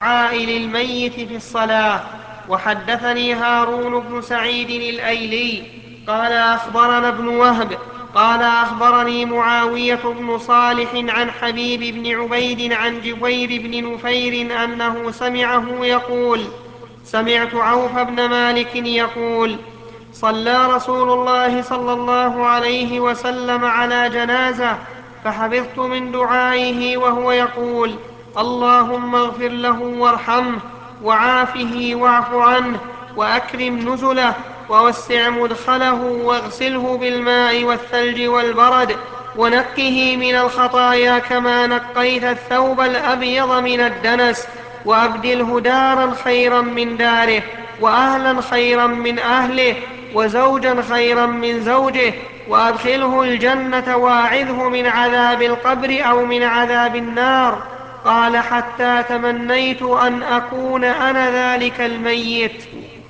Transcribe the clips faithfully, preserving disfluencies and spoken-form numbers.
الدعاء للميت في الصلاة. وحدثني هارون بن سعيد الأيلي قال أخبرنا ابن وهب قال أخبرني معاوية بن صالح عن حبيب بن عبيد عن جبير بن نفير أنه سمعه يقول: سمعت عوف بن مالك يقول: صلى رسول الله صلى الله عليه وسلم على جنازة، فحفظت من دعائه وهو يقول: اللهم اغفر له وارحمه وعافه واعف عنه وأكرم نزله ووسع مدخله واغسله بالماء والثلج والبرد ونقه من الخطايا كما نقيت الثوب الأبيض من الدنس، وأبدله دارا خيرا من داره وأهلا خيرا من أهله وزوجا خيرا من زوجه، وأدخله الجنة وأعذه من عذاب القبر أو من عذاب النار. قال: حتى تمنيت أن أكون أنا ذلك الميت.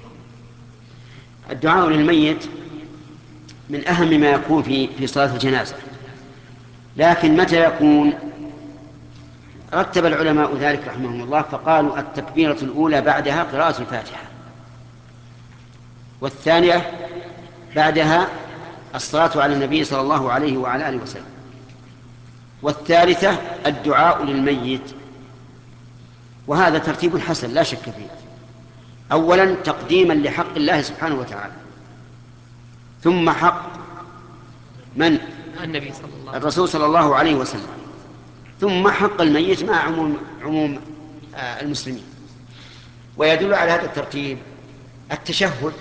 الدعاء للميت من أهم ما يكون في في صلاة الجنازة، لكن متى يكون؟ رتب العلماء ذلك رحمهم الله فقالوا: التكبيرة الأولى بعدها قراءة الفاتحة، والثانية بعدها الصلاة على النبي صلى الله عليه وعلى آله وسلم، والثالثة الدعاء للميت. وهذا ترتيب حسن لا شك فيه. أولا تقديما لحق الله سبحانه وتعالى، ثم حق من؟ النبي صلى الله عليه وسلم الرسول صلى الله عليه وسلم، ثم حق الميت مع عموم, عموم آه المسلمين. ويدل على هذا الترتيب التشهد: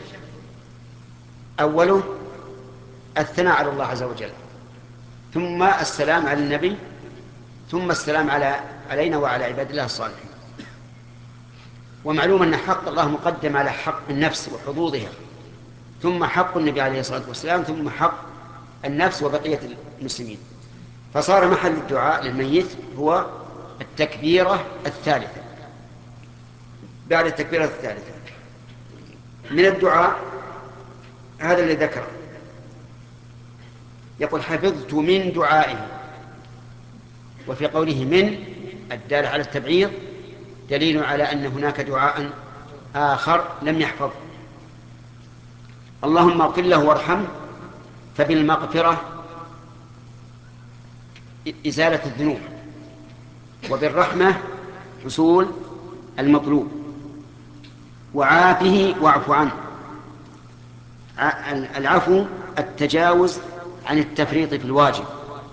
أوله الثناء على الله عز وجل، ثم السلام على النبي، ثم السلام على علينا وعلى عباد الله الصالحين. ومعلوم أن حق الله مقدم على حق النفس وحظوظها، ثم حق النبي عليه الصلاة والسلام، ثم حق النفس وبقية المسلمين. فصار محل الدعاء للميت هو التكبيرة الثالثة. بعد التكبيرة الثالثة من الدعاء هذا اللي ذكره، يقول: حفظت من دعائه. وفي قوله من الدال على التبعيض دليل على أن هناك دعاء آخر لم يحفظ. اللهم اغفر له وارحمه، فبالمغفرة إزالة الذنوب، وبالرحمة حصول المطلوب، وعافه واعف عنه. العفو التجاوز عن التفريط في الواجب،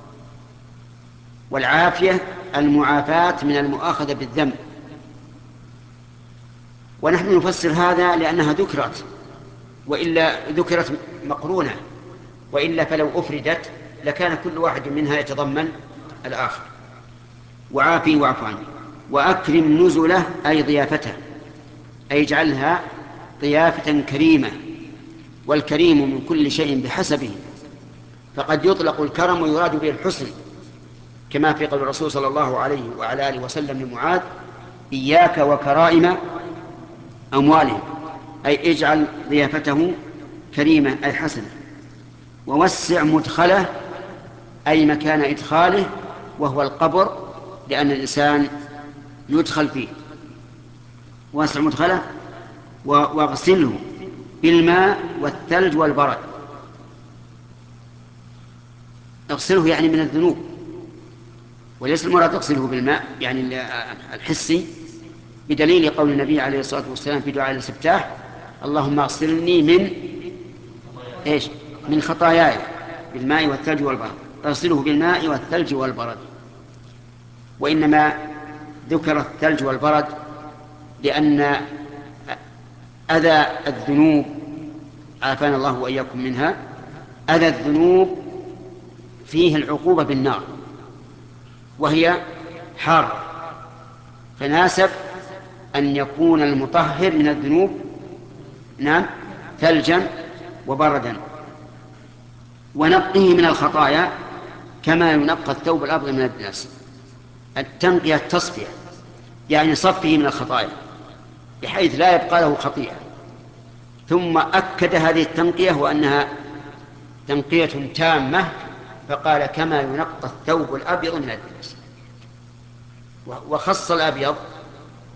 والعافية المعافاة من المؤاخذة بالذنب. ونحن نفسر هذا لأنها ذكرت، وإلا ذكرت مقرونة، وإلا فلو أفردت لكان كل واحد منها يتضمن الآخر. وعافي واعف عنه وأكرم نزله أي ضيافته، أي اجعلها ضيافة كريمة، والكريم من كل شيء بحسبه، فقد يطلق الكرم ويراد به الحسن، كما في قول الرسول صلى الله عليه وعلى آله وسلم لمعاذ: إياك وكرائم أموالهم، أي اجعل ضيافته كريمة أي حسنة. ووسع مدخله أي مكان إدخاله، وهو القبر، لأن الإنسان يدخل فيه. واسع مدخله واغسله بالماء والثلج والبرد. اغسله يعني من الذنوب، وليس المراد اغسله بالماء يعني الحسي، بدليل قول النبي عليه الصلاة والسلام في دعاء الاستفتاح: اللهم اغسلني من ايش؟ من خطاياي بالماء والثلج والبرد. اغسله بالماء والثلج والبرد. وإنما ذكر الثلج والبرد لأن أذى الذنوب، عافانا الله وإياكم منها، أذى الذنوب فيه العقوبة بالنار، وهي حارة، فناسب أن يكون المطهر من الذنوب نعم ثلجا وبردا، ونقه من الخطايا كما ينقى الثوب الأبيض من الدنس. التنقية التصفية، يعني صفه من الخطايا بحيث لا يبقى له خطيئة. ثم أكد هذه التنقية وأنها تنقية تامة، فقال: كما ينقى الثوب الأبيض من الدنس. وخص الأبيض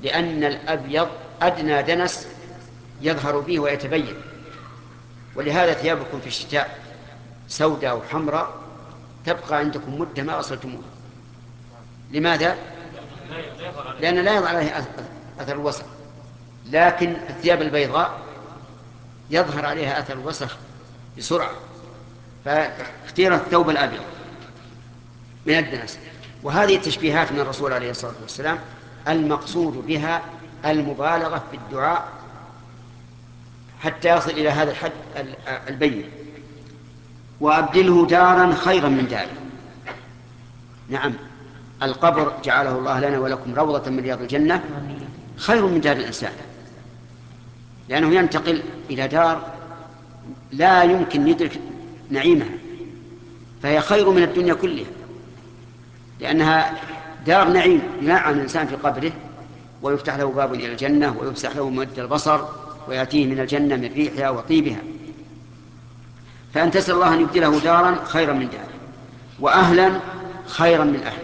لأن الأبيض أدنى دنس يظهر به ويتبين، ولهذا ثيابكم في الشتاء سوداء وحمراء تبقى عندكم مدة ما غسلتموها. لماذا؟ لأن لا يظهر عليه أثر الوسخ، لكن الثياب البيضاء يظهر عليها أثر الوسخ بسرعة، فاختير الثوب الأبيض من الدنس. وهذه التشبيهات من الرسول عليه الصلاة والسلام المقصود بها المبالغة في الدعاء حتى يصل إلى هذا الحد البين. وأبدله دارا خيرا من داره. نعم، القبر جعله الله لنا ولكم روضة من رياض الجنة خير من دار الإنسان، لأنه ينتقل إلى دار لا يمكن يدرك نعيمها، فهي خير من الدنيا كلها، لأنها دار نعيم ينعم الإنسان في قبره، ويفتح له باب إلى الجنة، ويفسح له مد البصر، ويأتيه من الجنة من ريحها وطيبها. فأن تسأل الله أن يبدله دارا خيرا من داره، وأهلا خيرا من أهله.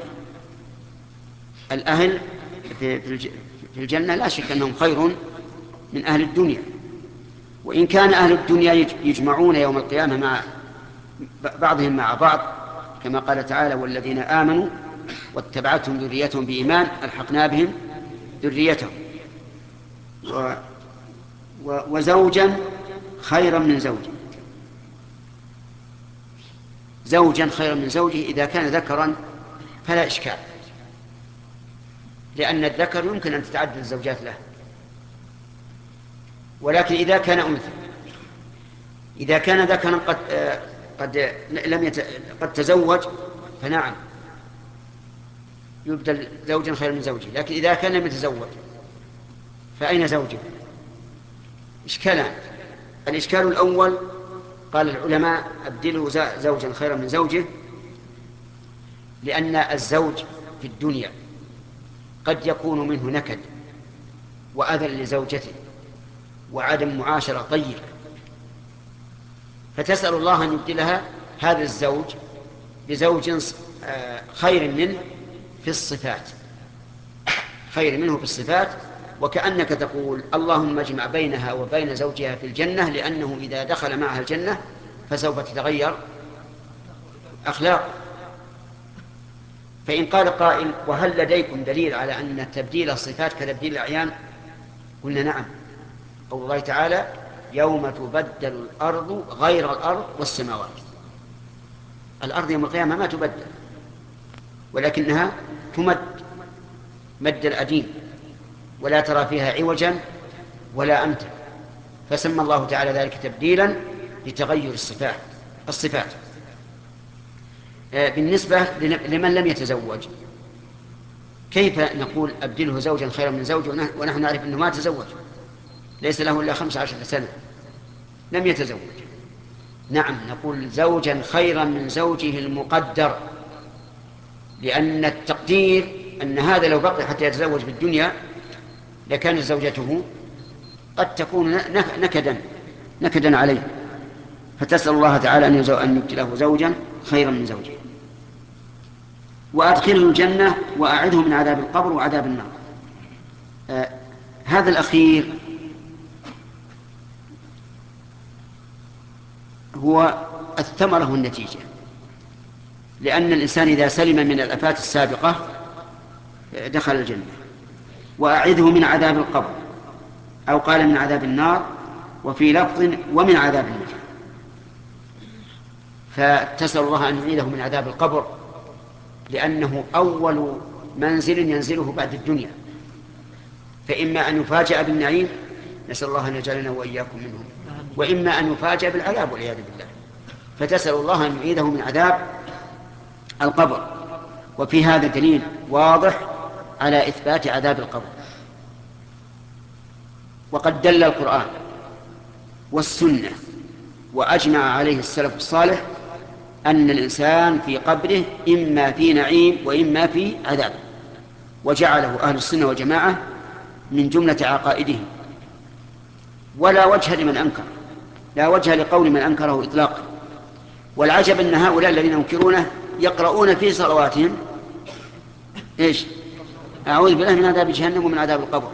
الأهل في الجنة لا شك أنهم خير من أهل الدنيا، وإن كان أهل الدنيا يجمعون يوم القيامة مع بعضهم مع بعض، كما قال تعالى: والذين آمنوا واتبعتهم ذريتهم بإيمان ألحقنا بهم ذريتهم. و... و... وزوجا خيرا من زوجه، زوجا خيرا من زوجه إذا كان ذكرا فلا إشكال، لأن الذكر يمكن أن تتعدد الزوجات له، ولكن إذا كان أنثى، إذا كان ذكرا قد قد لم يت... قد تزوج فنعم يبدل زوجا خيرا من زوجه، لكن إذا كان لم يتزوج فأين زوجه؟ إشكالان. الإشكال الأول قال العلماء: أبدله زوجا خيرا من زوجه، لأن الزوج في الدنيا قد يكون منه نكد وأذى لزوجته وعدم معاشرة طيبة، فتسأل الله أن يبدلها هذا الزوج بزوج خير منه في الصفات، خير منه في الصفات، وكأنك تقول: اللهم اجمع بينها وبين زوجها في الجنة، لأنه إذا دخل معها الجنة فسوف تتغير أخلاق. فإن قال قائل: وهل لديكم دليل على أن تبديل الصفات كتبديل الأعيان؟ قلنا: نعم، قول الله تعالى: يوم تبدل الأرض غير الأرض والسماوات. الأرض يوم القيامة ما تبدل، ولكنها تمد مد الأديم، ولا ترى فيها عوجا ولا أمتا، فسمى الله تعالى ذلك تبديلا لتغير الصفات الصفات بالنسبة لمن لم يتزوج، كيف نقول أبدله زوجا خيرا من زوجه ونحن نعرف أنه ما تزوج، ليس له إلا خمس عشرة سنة، لم يتزوج؟ نعم، نقول زوجا خيرا من زوجه المقدر، لأن التقدير أن هذا لو بقي حتى يتزوج بالدنيا لكانت زوجته قد تكون نكدا نكدا عليه، فتسأل الله تعالى أن يبدله زوجا خيرا من زوجه. وأدخله الجنة وأعذه من عذاب القبر وعذاب النار. آه هذا الأخير هو الثمرة والنتيجة، لأن الإنسان إذا سلم من الآفات السابقة دخل الجنة. وأعذه من عذاب القبر، أو قال من عذاب النار، وفي لفظ ومن عذاب النار. فتسأل الله أن يعيذه من عذاب القبر، لأنه أول منزل ينزله بعد الدنيا، فإما أن يفاجأ بالنعيم، نسأل الله أن يجعلنا وإياكم منهم، وإما أن يفاجأ بالعذاب والعياذ بالله. فتسأل الله أن يعيذه من عذاب القبر. وفي هذا دليل واضح على إثبات عذاب القبر، وقد دل القرآن والسنة وأجمع عليه السلف الصالح أن الإنسان في قبره إما في نعيم وإما في عذاب، وجعله أهل السنة والجماعة من جملة عقائدهم، ولا وجه لمن أنكر، لا وجه لقول من أنكره إطلاقا. والعجب أن هؤلاء الذين ينكرونه يقرؤون في صلواتهم إيش؟ أعوذ بالله من عذاب جهنم ومن عذاب القبر.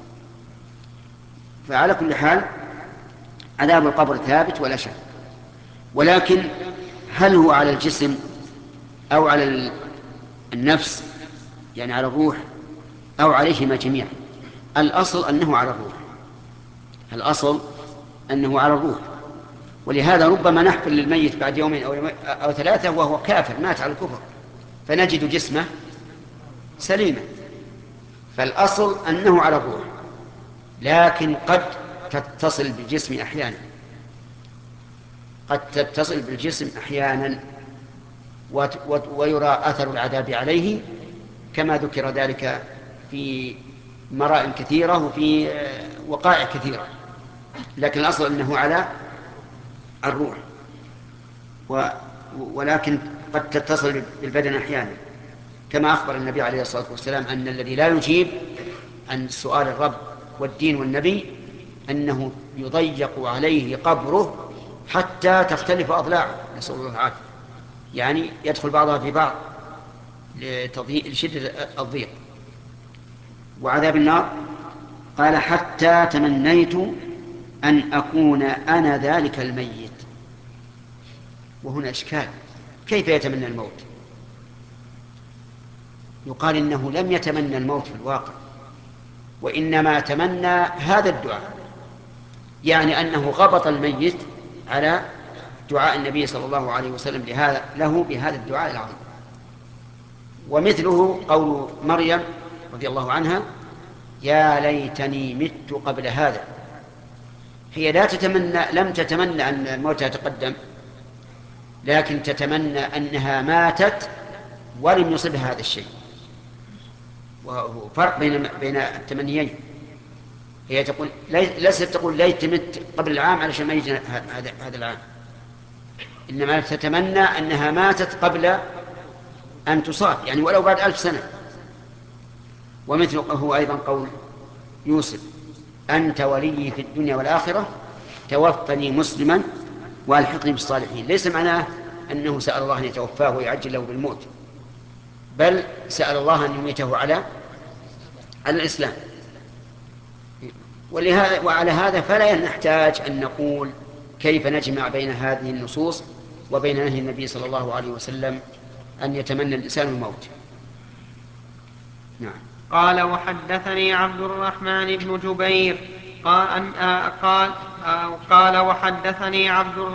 فعلى كل حال عذاب القبر ثابت ولا شك، ولكن هل هو على الجسم أو على النفس، يعني على الروح، أو عليهما جميعا؟ الأصل أنه على الروح، الأصل أنه على الروح. ولهذا ربما نحفر للميت بعد يومين أو, يومين أو ثلاثة وهو كافر مات على الكفر، فنجد جسمه سليما. فالأصل أنه على الروح، لكن قد تتصل بالجسم أحيانا، قد تتصل بالجسم أحيانا ويرى أثر العذاب عليه، كما ذكر ذلك في مرائم كثيرة وفي وقائع كثيرة. لكن الأصل أنه على الروح، ولكن قد تتصل بالبدن أحيانا، كما أخبر النبي عليه الصلاة والسلام أن الذي لا يجيب عن سؤال الرب والدين والنبي أنه يضيق عليه قبره حتى تختلف أضلاعه، نسأل الله العافية، يعني يدخل بعضها في بعض لشدة الضيق. وعذاب النار قال حتى تمنيت أن أكون أنا ذلك الميت. وهنا إشكال، كيف يتمنى الموت؟ يقال إنه لم يتمنى الموت في الواقع، وإنما تمنى هذا الدعاء، يعني أنه غبط الميت على دعاء النبي صلى الله عليه وسلم لهذا له بهذا الدعاء العظيم. ومثله قول مريم رضي الله عنها يا ليتني مت قبل هذا. هي لا تتمنى، لم تتمنى أن الموت يتقدم، لكن تتمنى أنها ماتت ولم يصبها هذا الشيء. وفرق بين بين التمنيين. هي تقول ليست تقول ليت مت قبل العام علشان ما يجي هذا هذا العام، إنما تتمنى أنها ماتت قبل أن تصاب، يعني ولو بعد ألف سنة. ومثل هو أيضا قول يوسف أنت ولي في الدنيا والآخرة توفني مسلما والحقني بالصالحين. ليس معناه أنه سأل الله أن يتوفاه ويعجل له بالموت، بل سأل الله أن يميته على على الإسلام. ولهذا وعلى هذا فلا نحتاج أن نقول كيف نجمع بين هذه النصوص وبين نهي النبي صلى الله عليه وسلم أن يتمنى الإنسان الموت. نعم. قال وحدثني عبد الرحمن بن جبير قال, أن آه قال, آه قال وحدثني عبد